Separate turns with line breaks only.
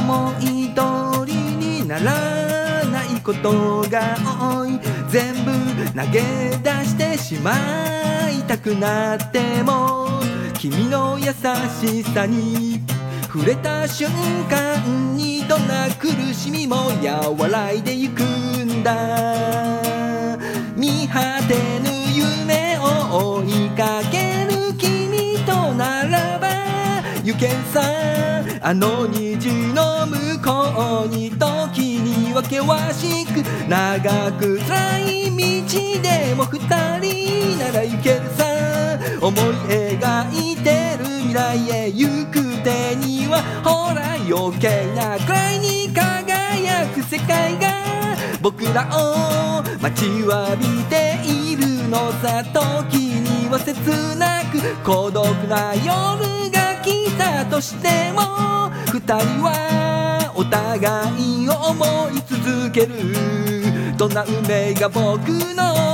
思い通りにならないことが多い。全部投げ出してしまいたくなっても、君の優しさに触れた瞬間にどんな苦しみも和らいでゆくんだ。見果てぬ夢を追いかける君とならば行けんさ。あの虹の向こうに時には険しく長く辛い道でも二人なら行けるさ。思い描いてる未来へ行く手にはほら余計なくらいに輝く世界が僕らを待ちわびているのさ。時には切なく孤独な夜が来たとしても、二人はお互いを思い続ける。どんな運命が僕の